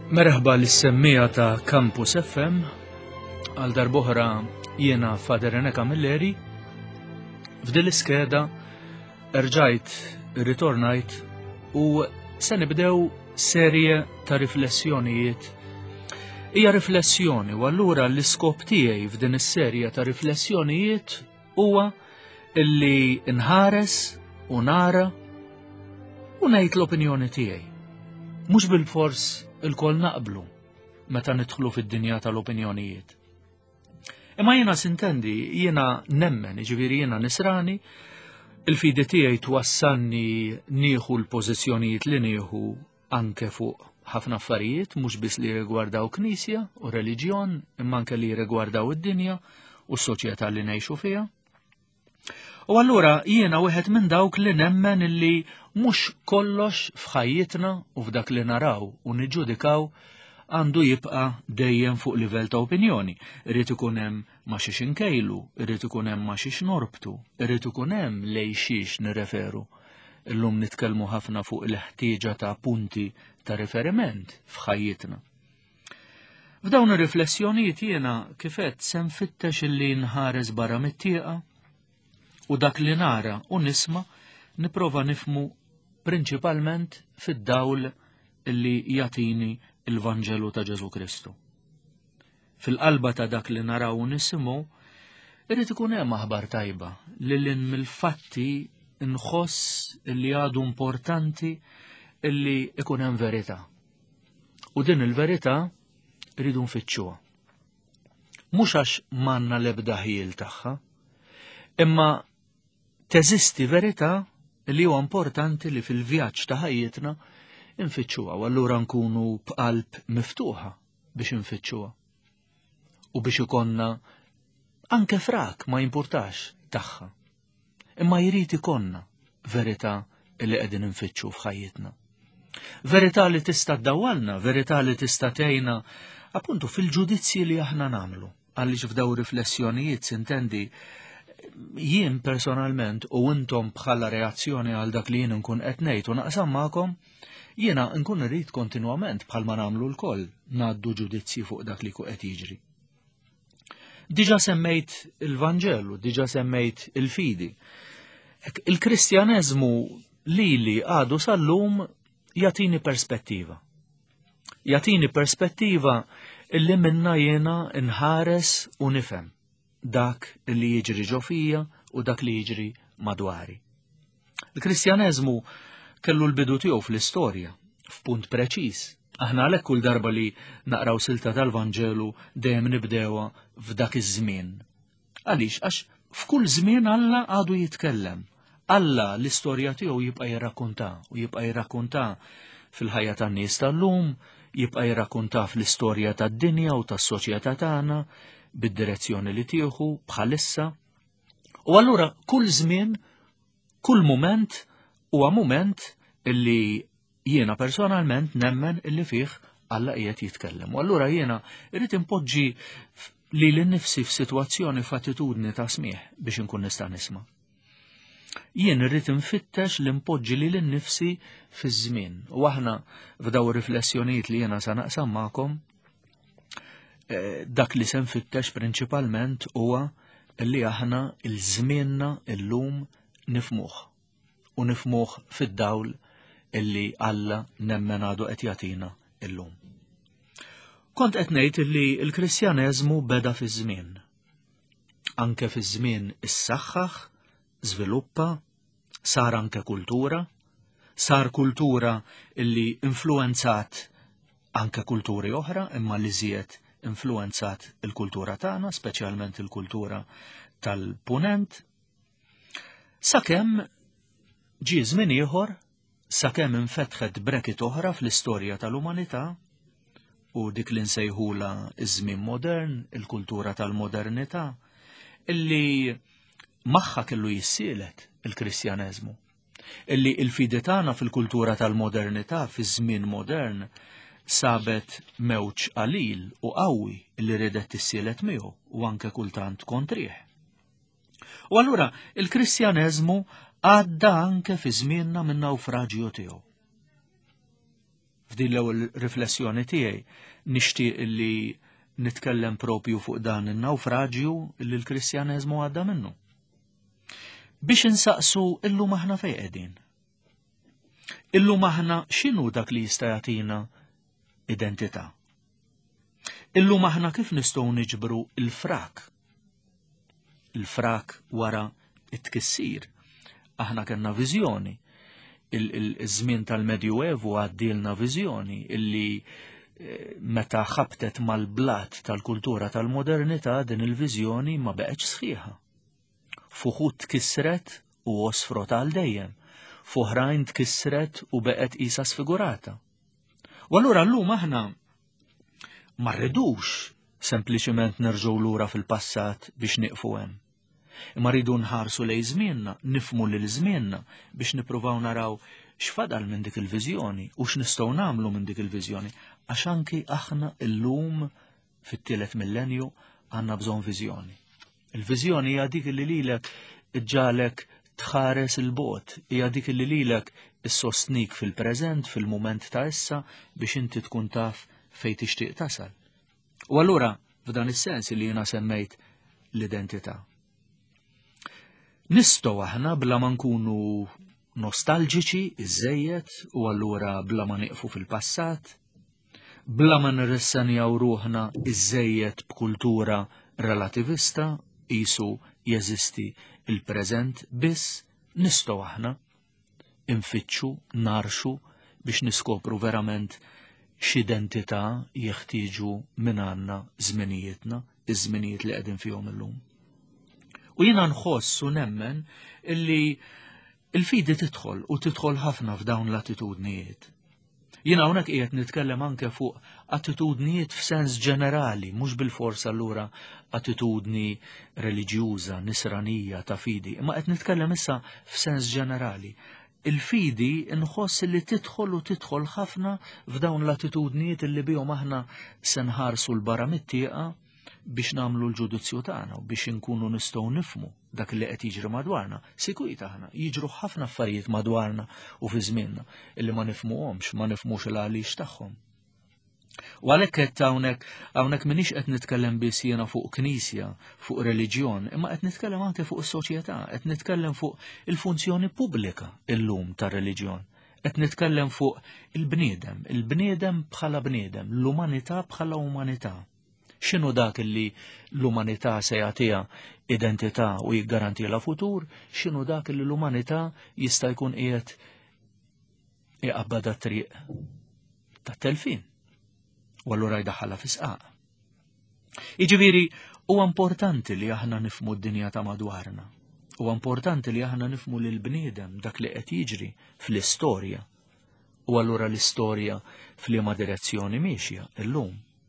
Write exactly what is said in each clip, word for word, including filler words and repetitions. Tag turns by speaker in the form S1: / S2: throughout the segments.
S1: Merħba l-semmija ta' Campus F M, għal darbohra jiena Fader Eneka Milleri. F'din l-iskeda erġajt, ritornajt u se nibdew serje ta' riflessjonijiet. Hija riflessjoni u allura l-iskop tiegħi f'din is-serja ta' riflessjonijiet huwa illi nħares u nara u ngħid l-opinjoni tiegħi. Mhux bil-fors il-kol naqblu meta nidħlu fid-dinja tal-opinjonijiet. Imma jiena sintendi, jiena nemmen, ġifieri jiena nisrani, il-fidi tiegħi twassalni nieħu l-pożizzjonijiet li nieħu anke fuq ħafna affarijiet, mhux biss li rigwardaw knisja u reliġjon, imma anke li rigwardaw id-dinja u s-soċjetà li ngħixu fiha. U allura jiena wieħed minn dawk li nemmen illi mhux kollox f'ħajjitna u f'dak li naraw u niġġudikaw għandu jibqa' dejjem fuq livell ta' opinjoni. Irid ikun hemm ma' xiex inkejlu, irid ikun hemm ma' xiex norbtu, irid ikun hemm lejn xiex nirreferu. Illum nitkellmu ħafna fuq il-ħtieġa ta' punti ta' riferiment f'ħajjitna. F'dawn ir-riflessjonijiet jiena kif qed se nfittex illi nħares barra mit-tieqa u dak li nara u nisma' nipprova nifmu prinċipalment fid-dawl illi jagħtini il-Vanġelu ta' Ġesu Kristu. Fil-qalba ta' dak li naraw u nisimgħu irid ikun hemm aħbar tajba li lin mill-fatti nħoss illi għadu importanti illi ikun hemm verità. U din il-verità rridu nfittxuha. Mhux għax m'għandna l-ebda ħiel tagħha, imma teżisti verità li huwa importanti li fil-vjaġġ ta' ħajjitna infittxuha u allura nkunu b'qalb miftuħa biex infittxuha. U biex ikonna anke frak ma jimpurtax tagħha. Imma jrid ikonna verità li qegħdin infittxu f'ħajjitna. Verità li tista' ddawwalna, verità li tista' tgħinna appuntu fil-ġudizzji li aħna nagħmlu. Għaliex f'daw riflessjonijiet sintendi jien personalment u intom bħala reazzjoni għal dak li jien nkun qed ngħid u naqsam magħkom, jiena nkun irrid kontinwament bħalma nagħmlu lkoll ngħaddu ġudizzji fuq dak li qed jiġri. Diġà semmejt il-Vanġelu, diġà semmejt il-fidi. Il-Kristjaneżmu lili għadu sal-lum jagħtini perspettiva. Jagħtini perspettiva illi minnha jiena nħares u nifhem dak li jiġri ġo fija u dak li jiġri madwari. Il-Kristjaneżmu kellu l-bidu tiegħu fl-istorja, f'punt preċiż. Aħna għalhekk kull darba li naqraw silta tal-Vanġelu dejjem nibdewha f'dak iż-żmien. Għaliex għax f'kull żmien Alla għadu jitkellem. Alla l-istorja tiegħu jibqa' jirrakkunta u jibqa' jirrakkunta fil-ħajja tan-nies tal-lum, jibqa' jirrakkunta fl-istorja tad-dinja u tas-soċjetà tagħna, bid-direzzjoni li tieħu bħalissa. U allura kull żmien, kull mument huwa mument illi jiena personalment nemmen illi fih Alla qiegħed jitkellem. U allura jiena irrid impoġġi lili nnifsi f'sitwazzjoni f'attitudni ta' smieħ biex inkun nista' nisma'. Jien irrid infittex li npoġġi lili nnifsi fiż-żmien. U aħna f'daw ir-riflessjonijiet li jiena sa naqsam magħkom dak li se nfittex prinċipalment huwa li aħna il-żmienna illum nifmuh u nifmuh fid-dawl illi Alla nemmen għadu qed jagħtina illum. Kont qed ngħid illi l-Kristjaneżmu beda fiż-żmien. Anke fiż-żmien issaħħaħ, żviluppa, sar anke kultura, sar kultura illi influenzat anke kulturi oħra imma li żied influenzat il-kultura tagħna, speċjalment il-kultura tal-punent, sakemm ġie żmien ieħor, sakemm infetħet brekit oħra fl-istorja tal-umanità u dik li nsejħula iż-żmien modern, il-kultura tal-modernità, illi magħha kellu jissielet il-Kristjaneżmu, illi l-fidi tagħna fil-kultura tal-modernità fiż-żmien modern sabet mewġ qalil u qawwi li ridet tissielet miegħu u anke kultant kontrih. U allura il-Kristjaneżmu għadda anke fi żmienna minn nawfraġġju tiegħu. f'din l-ewwel riflessjoni tiegħi nixtieq li nitkellem propju fuq dan in-nawfraġġju li l-Kristjaneżmu għadda minnu. Biex insaqsu illum aħna fejn qegħdin. Illum aħna x'inhu dak li jista' jagħtina identità. Illum aħna kif nistgħu niġbru il-frak. Il-frak wara it-tkissir. Aħna kellna viżjoni. Il-żmien tal-Medjuevu għaddilna viżjoni illi meta ħabtet mal-blat tal-kultura tal-modernità din il-viżjoni ma beqgħetx sħiħa. Fuħud tkissret u osfrot għal dejjem, f'oħrajn tkissret u beqgħet qisha sfigurata. U allura llum aħna ma rridux sempliċement nerġgħu lura fil-passat biex nieqfu hemm. Imma rridu nħarsu lejn żmienna, nifmu lil żmienna biex nippruvaw naraw x'fadal minn dik il-viżjoni u x'nistgħu nagħmlu minn dik il-viżjoni għax anki aħna llum fit-tielet millenju għandna bżonn viżjoni. Il-viżjoni hija dik li lilek iġġalek tħares il-bogħod, hija dik li lilek issostnik fil-preżent fil-mument ta' issa biex inti tkun taf fejn tixtieq tasal. U allura f'dan is-sens li jiena semmejt l-identità. Nistgħu aħna bla ma nkunu nostalġiċi iżejjed u allura bla ma nieqfu fil-passat, bla ma nirrissenjaw ruħna iżejjed b'kultura relativista qisu jeżisti il-preżent biss, nistgħu aħna infittxu narxu biex niskopru verament x'identità jeħtieġu minn għandna żminijietna, iż-żminijiet li qegħdin fihom illum. U jiena nħoss u nemmen illi il-fidi tidħol u tidħol ħafna f'dawn l-attitudnijiet. Jiena hawnhekk qiegħed nitkellem anke fuq attitudnijiet f'sens ġenerali, mhux bil-fors allura attitudni reliġjuża, nisranija ta' fidi, imma qed nitkellem issa f'sens ġenerali. Il-fidi nħoss li tidħol u tidħol ħafna f'dawn l-attitudnijiet illi bihom aħna se nħarsu l-barra mit-tieqa biex nagħmlu l-ġudizzju tagħna u biex inkunu nistgħu nifhmu dak li qed jiġri madwarna. Sikwit aħna jiġru ħafna affarijiet madwarna u fi żmienna illi ma nifhmuhomx, ma nifhmux il-għaliex tagħhom. U għalhekk qed hawnhekk hawnhekk m'iniex qed nitkellem biss jiena fuq knisja, fuq reliġjon, imma qed nitkellem anke fuq is-soċjetà, qed nitkellem fuq il-funzjoni pubblika illum tar-reliġjon. Qed nitkellem fuq il-bniedem, il-bniedem bħala bniedem, l-umanità bħala umanità. X'inhu dak li l-umanità se jagħtiha identità u jiggarantila futur, x'inhu dak li l-umanità jista' jkun qiegħed iqabbad triq tat-telfin. U allura jdaħħalha fi sqaq. Jiġifieri huwa importanti li aħna nifhmu d-dinja ta' madwarna. Huwa importanti li aħna nifhmu lil bniedem dak li qed jiġri fl-istorja. U allura l-istorja f'liema direzzjoni mixja illum.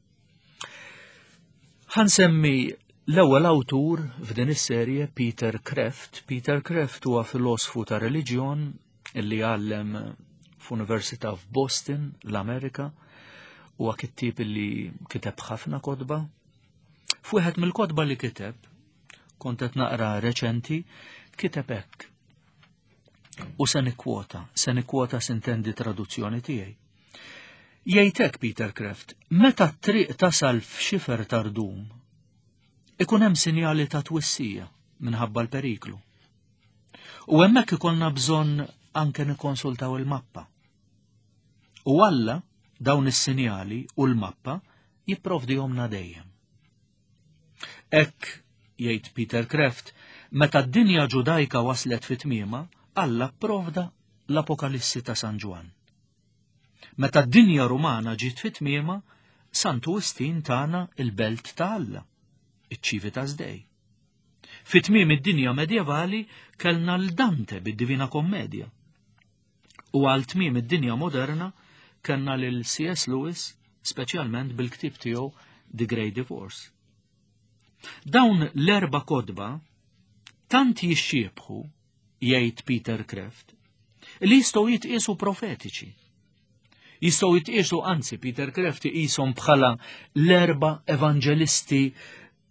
S1: Ħansemmi l-ewwel awtur f'din is-serje Peter Kreeft. Peter Kreeft huwa filosofu ta' reliġjon illi għallem f'Università f'Boston, l-Amerika, huwa kittieb illi kiteb ħafna kotba. F'wieħed mill-kotba li kiteb, kont qed naqra reċenti, kiteb hekk. U se nikkwota, se nikkwota s'intendi traduzzjoni tiegħi. Jgħid hekk Peter Kreeft, meta t-triq tasal f'xifer tardum, ikun hemm sinjali ta' twissija minħabba l-periklu. U hemmhekk ikollna bżonn anke nikkonsultaw il-mappa. U Alla dawn is-sinjali u l-mappa jipprovdihomna dejjem. Hekk jgħid Peter Kreeft, meta d-dinja ġudajka waslet fit-tmiema, Alla pprovda l-Apokalissi ta' San Ġwan. Meta d-dinja Rumana ġiet fit-tmiema, Santu Wistin tagħna il-belt ta' Alla, iċ-ċivi ta' Żdej. Fit-tmiem id-dinja medjevali kellna l-Dante bid-Divina Kommedja. U għal tmiem id-dinja moderna kellna lil C S Lewis, speċjalment bil-ktieb tiegħu The Great Divorce. Dawn l-erba' kotba tant jixxiebħu, jgħid Peter Kreeft, li jistgħu jitqiesu profetiċi. Jistgħu jitqiesu anzi Peter Kreeft iqishom bħala l-erba' evanġelisti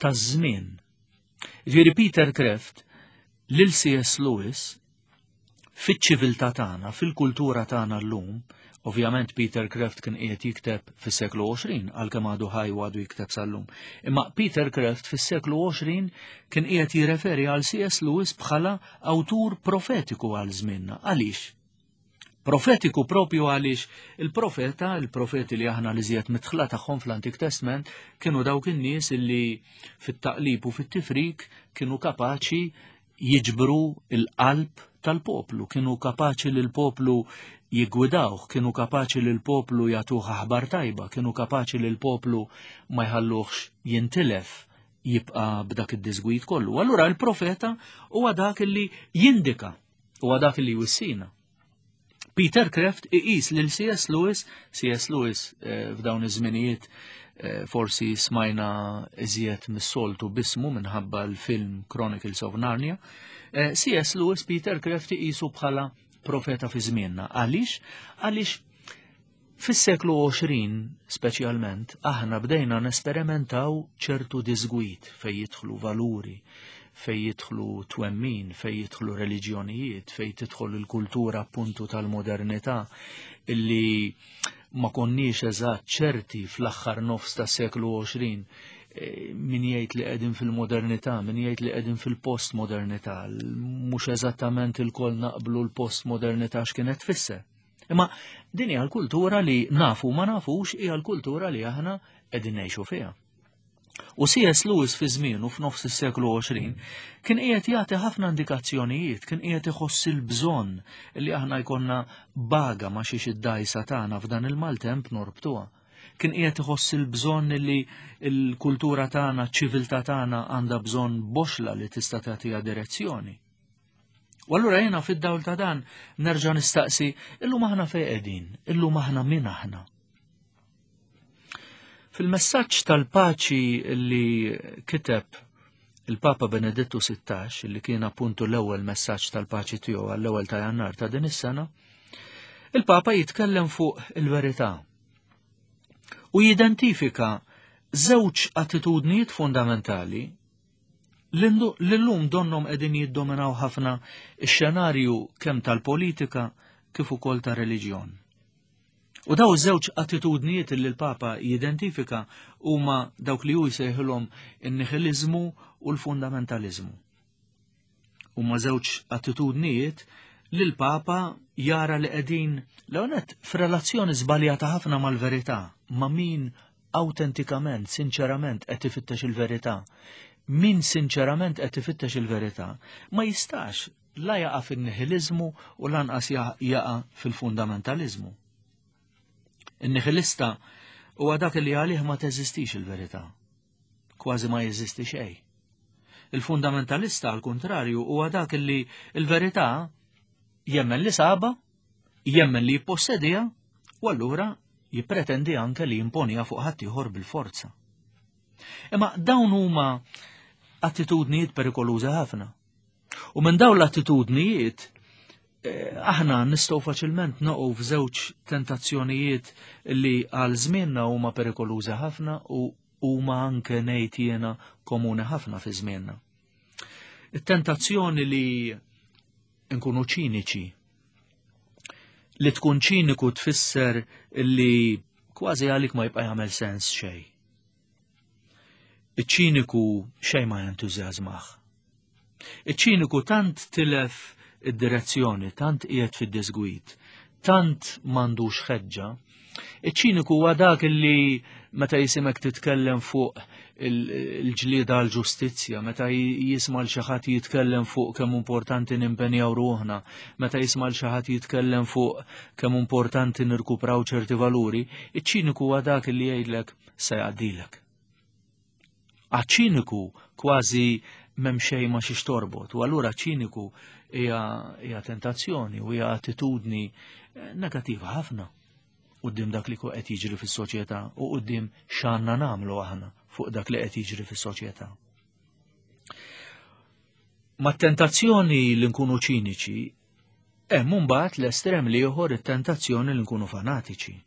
S1: taż-żmien. Ġieri Peter Kreeft lil C S Lewis fiċ-ċiviltà tagħna, fil-kultura tagħna llum, ovvjament Peter Kraft kien qiegħed jikteb fis-seklu għoxrin għalkemm għadu ħaj u għadu jikteb sal-lum. Imma Peter Kraft fis-seklu għoxrin kien qiegħed jirreferi għal C S Lewis bħala awtur profetiku għal żmienna. Għaliex? Profetiku propju għaliex il-profeta, il-profeti li aħna li żjed mitħla tagħhom fl-Antik Testament kienu dawk in-nies illi fit-taqlib u fit-tifrik kienu kapaċi jiġbru il-qalb tal-poplu, kienu kapaċi li l-poplu jiggwidawh, kienu kapaċi li l-poplu jagħtuh aħbar tajba, kienu kapaċi li l-poplu ma jħalluhx jintilef jibqa' b'dak id-disgwid kollu. Allura l-profeta huwa dak li jindika, huwa dak li jwissina. Peter Kraft iqis lil C S Lewis, C S Lewis eh, f'dawn iż-żminijiet eh, forsi smajna iżjed mis-soltu bismu minħabba l-film Chronicles of Narnia. Eh, C S Lewis Peter Kraft iqisu bħala profeta fi żmienna. Għaliex? Għaliex fis-seklu għoxrin speċjalment aħna bdejna nesperimentaw ċertu disgwid fejn jidħlu valuri, fej jidħlu twemmin, fej jidħlu reliġjonijiet, fej tidħol il-kultura appuntu tal-modernità illi ma konniex eżatt ċerti fl-aħħar nofs tas-seklu għoxrin min jgħid li qegħdin fil-modernità, min jgħid li qegħdin fil-postmodernità, mhux eżattament il-koll naqblu l-postmodernità x'kienet tfisser. Imma din hija l-kultura li nafu ma nafux hija l-kultura li aħna qegħdin ngħixu fiha. U C S Lewis fi żmienu f'nofs is-seklu għoxrin kien qiegħed jagħti ħafna indikazzjonijiet, kien qiegħed iħoss il-bżonn li aħna jkollna baga ma xiex id-dajsa tagħna f'dan il-maltemp norbtuha. Kien qiegħed iħoss il-bżonn li l-kultura tagħna, ċ-ċiviltà tagħna għandha bżonn boxla li tista' tagħtiha direzzjoni. U allura jiena fid-dawl ta' dan nerġa' nistaqsi illum aħna fejn qegħdin, illum aħna min aħna. Fil-messaġġ tal-paċi li kiteb il-Papa Benedettu sittax, li kien appuntu l-ewwel messaġġ tal-paċi tiegħu għall-ewwel ta' Jannar ta' din is-sena, il-Papa jitkellem fuq il-verità u jidentifika żewġ attitudnijiet fundamentali li llum donhom qegħdin jiddominaw ħafna x-xenarju kemm tal-politika kif ukoll ta' reliġjon. U daw żewġ attitudnijiet li l-Papa jidentifika huma dawk li hu jsejħilhom in-niħiliżmu u l-fundamentaliżmu. Huma żewġ attitudnijiet li l-Papa jara li qegħdin l-għonet f'relazzjoni żbaljata ħafna mal-verità, ma' min awtentikament, sinċerament qed ifittex il-verità. Min sinċerament qed ifittex il-verità ma jistax la jaqa' fin-niħiliżmu u lanqas jaqa' fil-fundamentaliżmu. In-niħilista huwa dak li għalih ma teżistix il-verità. Kważi ma jeżisti xejn. Il-fundamentalista għal kuntrarju huwa dak li l-verità jemmen li saba, jemmen li jippossedija u allura jippretendi anke li jimponija fuq ħadd ieħor bil-forza. Imma dawn huma attitudnijiet perikolużi ħafna. U minn dawn l-attitudnijiet aħna nistgħu faċilment noqgħu f'żewġ tentazzjonijiet li għal żmienna huma perikolużi ħafna u huma anke ngħid jiena komuni ħafna fi żmienna. It-tentazzjoni li nkunu ċiniċi. Li tkun ċiniku tfisser li kważi għalik ma jibqa' jagħmel sens xejn. Iċ-ċiniku xejn ma jentużjażmah. Iċ-ċiniku tant tilef id-direzzjoni, tant qiegħed fid-disgwid, tant m'għandux ħeġġa. Iċ-ċiniku huwa dak li meta jisimek titkellem fuq il-ġlieda għall-ġustizzja, meta jisma' l xi ħadd jitkellem fuq kemm importanti nimpenjaw ruħna, meta jisma' l xi ħadd jitkellem fuq kemm importanti nirkupraw ċerti valuri, iċ-ċiniku huwa dak li jgħidlek se jgħaddilek. Għaċ-ċiniku kważi m'hemm xejn ma xiex torbot, u allura ċiniku hija tentazzjoni u hija attitudni negattiva ħafna quddiem dak li qed jiġri fis-soċjetà u quddiem x'għandna nagħmlu aħna fuq dak li qed jiġri fis-soċjetà. Mat-tentazzjoni li nkunu ċiniċi hemm imbagħad l-estrem li ieħor it-tentazzjoni li nkunu fanatiċi.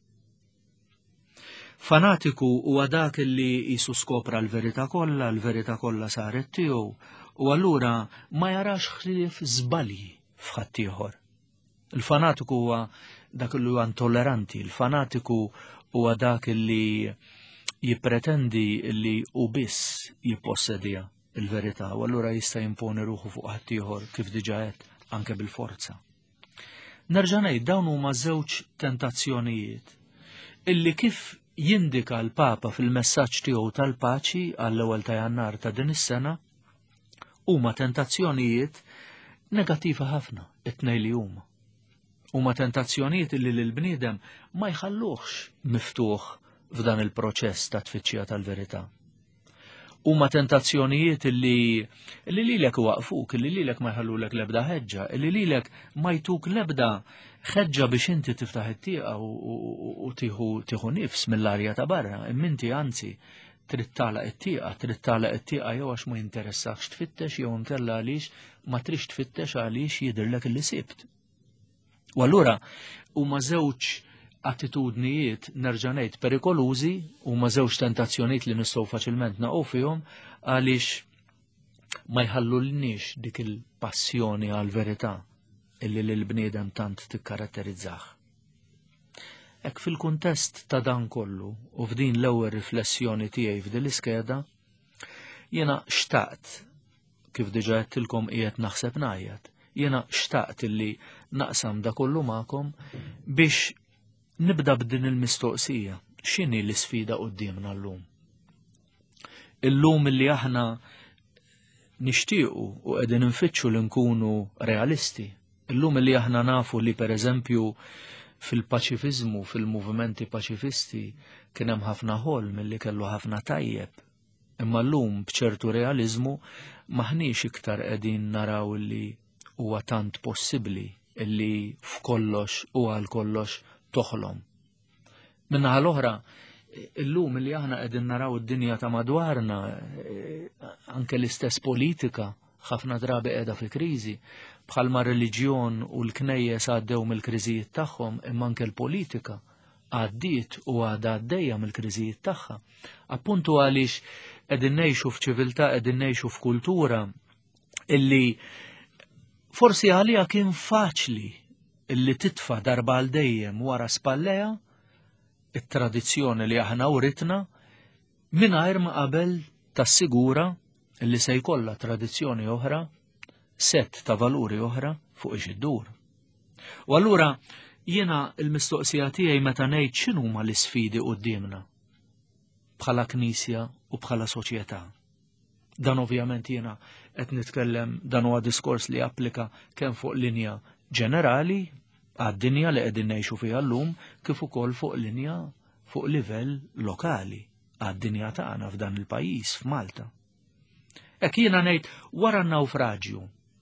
S1: Fanatiku huwa dak li qisu skopra l-verità kollha, l-verità kollha saret tiegħu u allura ma jarax ħlief żbalji f'ħadd ieħor. Il-fanatiku huwa dak li huwa intolleranti, il-fanatiku huwa dak li jippretendi li hu biss jippossedija il-verità u allura jista' jimponi ruħu fuq ħadd ieħor kif diġà qed anke bil-forza. Nerġa' ngħid dawn huma żewġ tentazzjonijiet illi kif jindika l-Papa fil-messaġġ tiegħu tal-paċi għall-ewwel ta' Jannar ta' din is-sena huma tentazzjonijiet negattivi ħafna it-tnejn li huma. Huma tentazzjonijiet illi lill-bniedem ma jħalluhx miftuħ f'dan il-proċess ta' tfittxija tal-verità. Huma tentazzjonijiet illi illi lilek waqfuk, illi lilek ma jħallulek l-ebda ħeġġa, illi lilek ma jtuk l-ebda ħeġġa biex inti tiftaħ it-tieqa u tieħu nifs mill-arja ta' barra, imminti anzi trid tagħlaq it-tieqa, trid tagħlaq it-tieqa jew għax ma jinteressakx tfittex jew inkella għaliex ma trix tfittex għaliex jidhirlek illi sibt. U allura huma żewġ attitudnijiet nerġa' ngħid perikolużi huma żewġ tentazzjonijiet li nistgħu faċilment naqgħu fihom għaliex ma jħallulniex dik il-passjoni għall verità illi lill-bniedem tant tikkaratterizzah. Hekk fil-kuntest ta' dan kollu u f'din l-ewwel riflessjoni tiegħi f'din l-iskeda jiena xtaqt kif diġà għedtilkom qiegħed naħseb ngħajjed, jiena xtaqt illi naqsam da kollu magħkom biex nibda b'din il-mistoqsija, x'inhi l-isfida qudiemna llum? Illum illi aħna nixtiequ u qegħdin infittxu li nkunu realisti. Illum illi aħna nafu li pereżempju fil-paċifiżmu, fil-movimenti paċifisti kien hemm ħafna ħolm illi kellu ħafna tajjeb. Imma llum b'ċertu realiżmu maħniex iktar qegħdin naraw illi huwa tant possibbli illi f'kollox u għal kollox toħlom. Minnaħa l-oħra, illum li aħna qegħdin naraw id-dinja ta' madwarna, anke l-istess politika ħafna drabi qiegħda fi kriżi, bħalma reliġjon u l-knejjes għaddew mill-kriżijiet tagħhom, imma anke l-politika għaddiet u għadha għaddejja mill-kriżijiet tagħha. Appuntu għaliex qegħdin ngħixu f'ċiviltà, qegħdin ngħixu f'kultura illi forsi għalija kien faċli illi titfa' darba għal dejjem wara spalleja it-tradizzjoni li aħna uritna mingħajr ma qabel tassigura illi se jkollha tradizzjoni oħra, set ta' valuri oħra fuq ix iddur. U allura jiena l-mistoqsija tiegħi meta ngħid x'inhuma l-isfidi qudiemna bħala Knisja u bħala soċjetà. Dan ovvjament jiena qed nitkellem dan huwa diskors li applika kemm fuq linja ġenerali għad-dinja li qegħdin ngħixu fiha llum kif ukoll fuq linja fuq livell lokali għad-dinja tagħna f'dan il-pajjiż f'Malta. Hekk jiena ngħid wara n-nawfraġġju,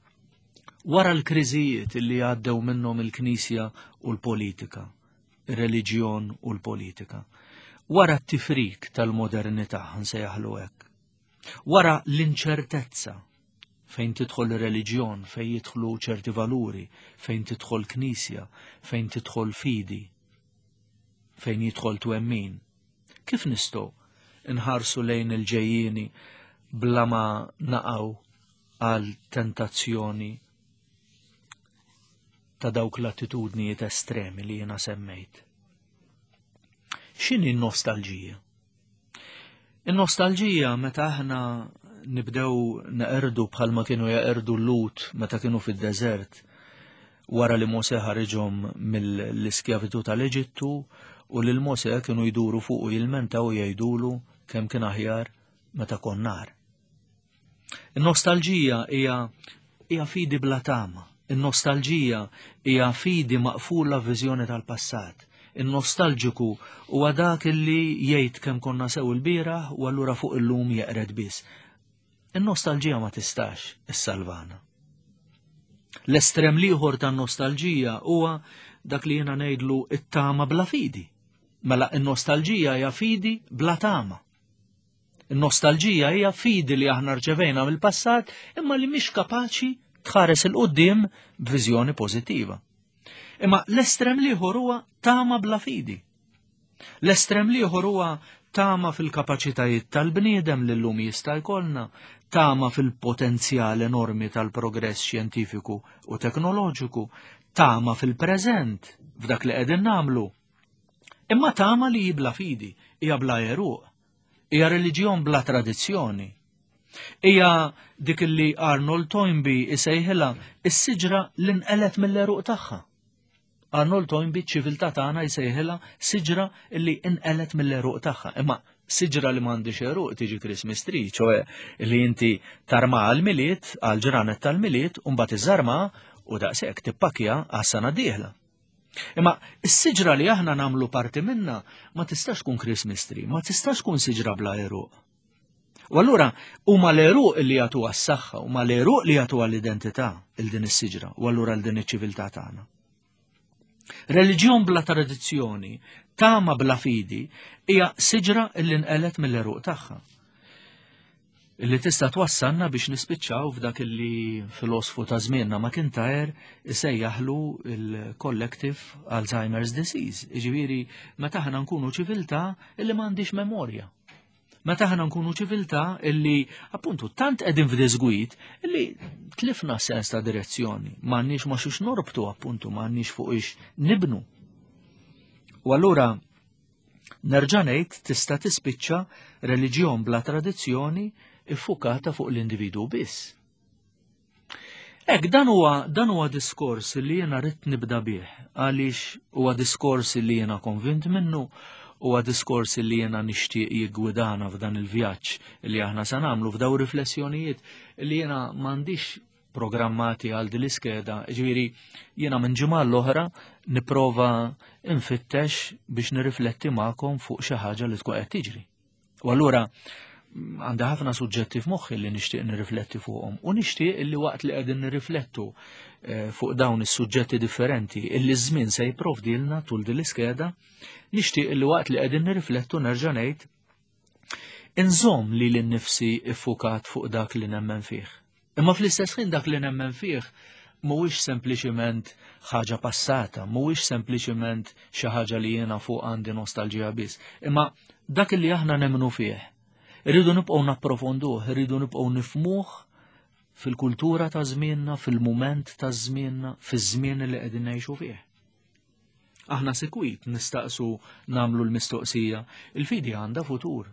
S1: wara l-kriżijiet li għaddew minnhom il-Knisja u l-politika, ir-reliġjon u l-politika, wara t-tifrik tal-modernità nsejjaħlu hekk, wara l-inċertezza fejn tidħol reliġjon, fejn jidħlu ċerti valuri, fejn tidħol knisja, fejn tidħol fidi, fejn jidħol twemmin. Kif nistgħu nħarsu lejn il-ġejjieni bla ma naqgħu għal tentazzjoni ta' dawk l-attitudnijiet estremi li jiena semmejt? X'inhi n-nostalġija? In-nostalġija meta aħna nibdew naqerdu bħalma kienu jaqerdu l-lut meta kienu fid-deżert wara li Mose ħareġhom mill-iskjavitu tal-Eġittu u lil Mose kienu jduru fuq u jilmentaw u jgħidulu kemm kien aħjar meta kon nar. In-nostalġija hija hija fidi bla tama. In-nostalġija hija fidi maqfula viżjoni tal-passat. In-nostalġiku huwa dak li jgħid kemm konna sew il-bieraħ u allura fuq illum jeqred biss. In-nostalġija ma tistax issalvana. L-estrem liħor tan-nostalġija huwa dak li jiena ngħidlu it-tama bla fidi. Mela in-nostalġija hija fidi bla tama. In-nostalġija hija fidi li aħna rċevejna mill-passat imma li mhix kapaċi tħares il-qudiem b'viżjoni pożittiva. Imma l-estrem liħor huwa tama bla fidi. L-estrem liħor huwa tama fil-kapaċitajiet tal-bniedem li llum jista' jkollna, tama fil-potenzjal enormi tal-progress xjentifiku u teknoloġiku, tama fil-preżent f'dak li qegħdin nagħmlu. Imma tama li bla fidi, hija bla għeruq, hija reliġjon bla tradizzjoni. Hija dik li Arnold Toynbee isejħilha is-siġra li nqelet mill-għeruq tagħha. Arnold Toynbee ċ-ċiviltà tagħna jsejħilha siġra li nqelet mill-għeruq tagħha. Imma siġra li m'għandix għeruq tiġi Christmas tree, ċoe li inti tarma għal-miliet, għal-ġranet tal-miliet, u mbagħad iżarma u daqshekk tippakja għas-sena d-dieħla. Imma s-siġra li aħna nagħmlu parti minnha ma tistax tkun Christmas tree, ma tistax tkun siġra bla għeruq. U allura huma l-għeruq li jagħtu għas-saħħa, huma l-għeruq li jagħtu għall-identità il din is-siġra u allura l din iċ-ċiviltà tagħna. Reliġjon bla tradizzjoni, tama bla fidi, hija siġra li nqelet mill-għeruq tagħha. Illi tista' twassalna biex nispiċċaw f'dak illi filosfu ta' żmienna McIntyre isejjaħlu il-collective Alzheimer's disease. Jiġifieri meta aħna nkunu ċiviltà illi m'għandix memorja. Meta aħna nkunu ċiviltà illi appuntu tant qegħdin f'disgwid illi tlifna sens ta' direzzjoni, m'għandniex ma' xiex norbtu appuntu, m'għandniex fuq ix nibnu. U allura nerġa' ngħid tista' tispiċċa reliġjon bla tradizzjoni iffukata fuq l-individu biss. Ek, dan huwa dan huwa diskors li jiena rrid nibda bih, għaliex huwa diskors li jiena konvint minnu, huwa diskors li jiena nixtieq jiggwidana f'dan il-vjaġġ li aħna se nagħmlu f'daw riflessjonijiet li jiena m'għandix programmati għal din l-iskeda, ġifieri jiena minn ġimgħa l-oħra nipprova infittex biex nirrifletti magħkom fuq xi ħaġa li tkun qed tiġri. U allura għandi ħafna suġġetti f'moħħi li nixtieq nirrifletti fuqhom u nixtieq illi waqt li qegħdin nirriflettu fuq dawn is-suġġetti differenti illi żmien se jipprovdilna tul din l-iskeda, nixtieq illi waqt li qegħdin nirriflettu nerġa' ngħid inżomm li l-innifsi iffukat fuq dak li nemmen fih. Imma fl-istess ħin dak li nemmen fih mhuwiex sempliċiment ħaġa passata, mhuwiex sempliċiment xi ħaġa li jiena fuq għandi nostalġija biss, imma dak li aħna nemmnu fih. Irridu nibqgħu napprofonduh, irridu nibqgħu nifhmuh fil-kultura ta' żmienna, fil-mument ta' żmienna, fiż-żmien li qegħdin ngħixu fih. Aħna sekwit nistaqsu nagħmlu l-mistoqsija, il-fidi għandha futur.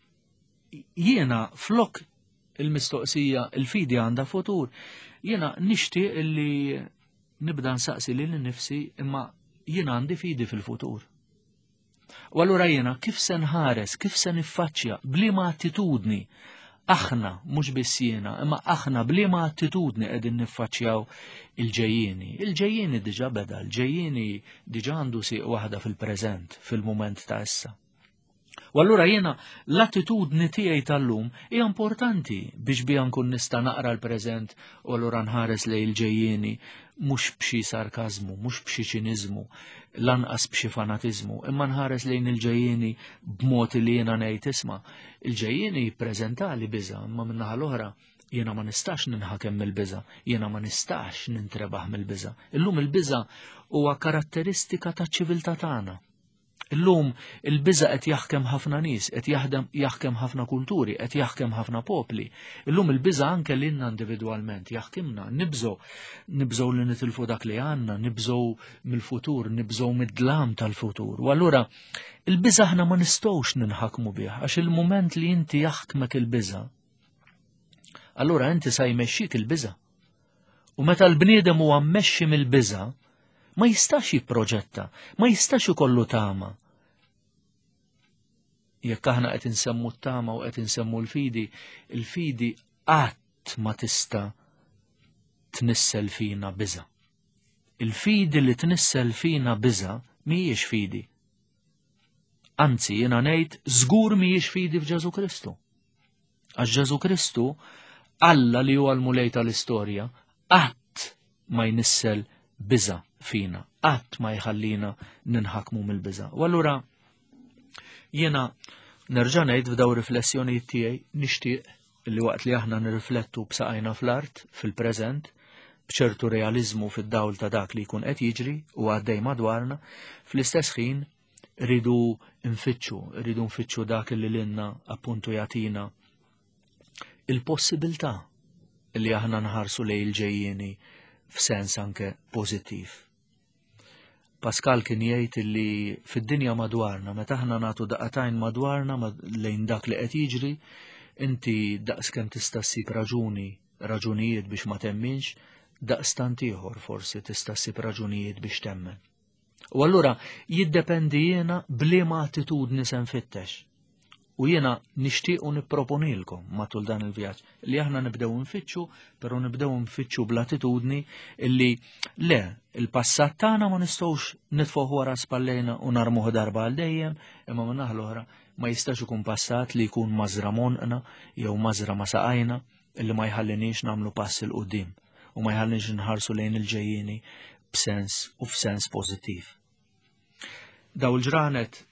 S1: Jiena flok il-mistoqsija il-fidi għandha futur, jiena nixtieq illi nibda nsaqsi lil nifsi imma jiena għandi fidi fil-futur. U allura jiena kif se nħares, kif se niffaċċja, bliema attitudni, aħna mhux biss jiena, imma aħna bliema attitudni qegħdin niffaċċjaw il-ġejjieni. Il-ġejjieni diġà beda, il-ġejjieni diġà għandu sieq waħda fil-preżent, fil-mument ta' issa. U allura jiena l-attitudni tiegħi tal-lum hija importanti biex biha nkun nista' naqra l-preżent u allura nħares lejn il-ġejjieni mhux b'xi sarkażmu, mhux b'xi ċiniżmu, lanqas b'xi fanatiżmu, imma nħares lejn il-ġejjieni b'mod li jiena ngħid isma' il-ġejjieni jippreżentali biża', imma min-naħa l-oħra jiena ma nistax ninħakem mill-biża', jiena ma nistax nintrebaħ mill-biża'. Illum il-biża' huwa karatteristika taċ-ċiviltà tagħna. Illum il-biża' qed jaħkem ħafna nies, qed jaħdem jaħkem ħafna kulturi, qed jaħkem ħafna popli. Illum il-biża' anke lilna individwalment jaħkimna, nibżgħu nibżgħu li nitilfu dak li għandna, nibżgħu mill-futur, nibżgħu mid-dlam tal-futur. U allura il-biża' aħna ma nistgħux ninħakmu bih, għax il-mument li inti jaħkmek il-biża', allura inti sa jmexxik il-biża'. U meta l-bniedem huwa mmexxi mill-biża' ma jistax jipproġetta, ma jistax ikollu tama. Jekk aħna qed insemmu t-tama u qed insemmu l-fidi, il-fidi qatt ma tista' tnissel fina biża'. Il-fidi li tnissel fina biża' mhijiex fidi. Anzi, jiena ngħid żgur mhijiex fidi f'Ġesu Kristu. Għax Ġesu Kristu, Alla li huwa l-mulej tal-istorja, qatt ma jnissel biża' fina, qatt ma jħallina ninħakmu mill-biża'. U allura jiena nerġa' ngħid f'daw riflessjonijiet tiegħi nixtieq li waqt li aħna nirriflettu b'saqajna fl-art fil-preżent b'ċertu realiżmu fid-dawl ta' dak li jkun qed jiġri u għaddej madwarna, fl-istess ħin rridu nfittxu, rridu nfittxu dak li l-inna appuntu jatina il-possibilità li aħna nħarsu lej il-ġejjieni f'sens anke pożittiv. Pascal kien jgħid li fid-dinja madwarna, meta aħna nagħtu daqatajn madwarna lejn dak li qed jiġri, inti daqskemm tista' ssib raġuni, raġunijiet biex ma temminx, daqstant ieħor forsi tista' ssib raġunijiet biex temmen. U allura jiddependi jiena bliema attitudni se nfittex. U jiena nixtieq u nipproponilkom matul dan il-vjaġġ li aħna nibdew nfittxu, però nibdew nfittxu bl-attitudni illi le, il-passat tagħna ma nistgħux nitfgħu wara spallejna u narmuh darba għal dejjem, imma minn naħa l-oħra ma jistax ikun passat li jkun mażra monqna jew mażra ma saqajna illi ma jħallinix nagħmlu pass il qudiem u ma jħallinix nħarsu lejn il-ġejjieni b'sens u f'sens pożittiv. Daw il-ġranet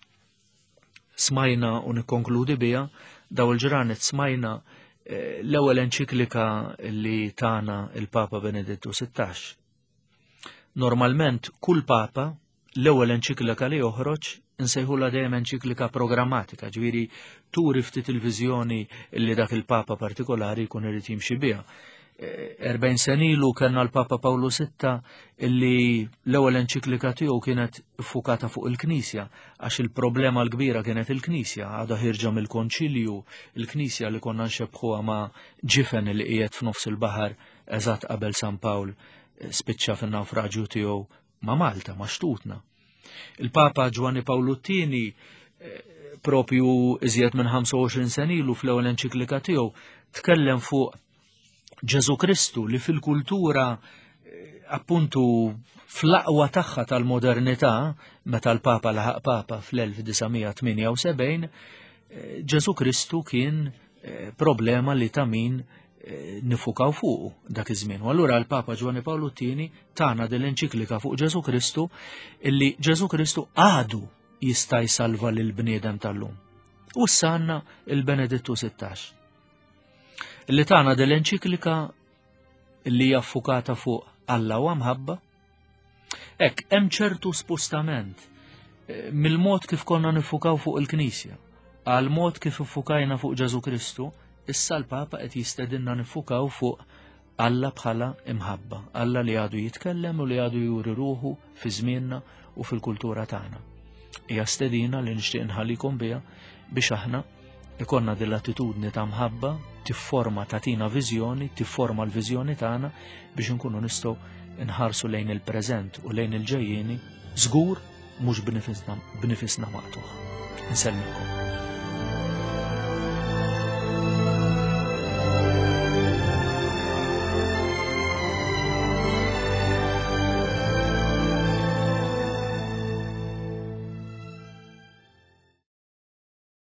S1: smajna u nikkonkludi biha, daw il-ġranet smajna eh, l-ewwel enċiklika li tana il-Papa Benedettu sittax. Normalment kull Papa l-ewwel enċiklika li joħroġ insejħula dejjem enċiklika programmatika, ġifieri turi ftit il-viżjoni li dak il-Papa partikolari jkun irid jimxi biha. erbgħin sen ilu kellna l-Papa Pawlu sitta illi l-ewwel enċiklika tiegħu kienet ffukata fuq il-Knisja għax il-problema l-kbira kienet il-Knisja, għadha ħirġa mill-Konċilju, il-Knisja li konna nxebbħuha ma' ġifen li qiegħed f'nofs il-baħar eżatt qabel San Pawl spiċċa fin-nawfraġġju tiegħu ma' Malta, ma' Xtutna. Il-Papa Ġwanni Pawlu t-tieni propju iżjed minn ħamsa u għoxrin sen ilu fl-ewwel enċiklika tiegħu tkellem fuq Ġesu Kristu li fil-kultura appuntu fl-aqwa tagħha tal-modernità meta l-Papa laħaq Papa fl-elf disajn tminja u sebgħin, Ġesu Kristu kien problema li ta' min nifukaw fuqu dak iż-żmien. U allura l-Papa Ġwanni Pawlu t-tieni tagħna din l-enċiklika fuq Ġesu Kristu illi Ġesu Kristu għadu jista' jsalva lil bniedem tal-lum. U issa għandna il-Benedettu sittax. Illi tagħna din l-enċiklika li hija ffukata fuq Alla u mħabba. Hekk hemm ċertu spostament mill-mod kif konna nifukaw fuq il-Knisja għal mod kif iffukajna fuq Ġesu Kristu, issa l-Papa qed jistedinna nifukaw fuq Alla bħala imħabba, Alla li għadu jitkellem u li għadu juri ruħu fi żmienna u fil-kultura tagħna. Hija stedina li nixtieq nħallikom biha biex aħna ikonna din l-attitudni ta' mħabba tifforma tagħtina viżjoni, tifforma l-viżjoni tagħna biex inkunu nistgħu nħarsu lejn il-preżent u lejn il-ġejjieni żgur mhux b'nifisna maqtuħ. Insellmilkom.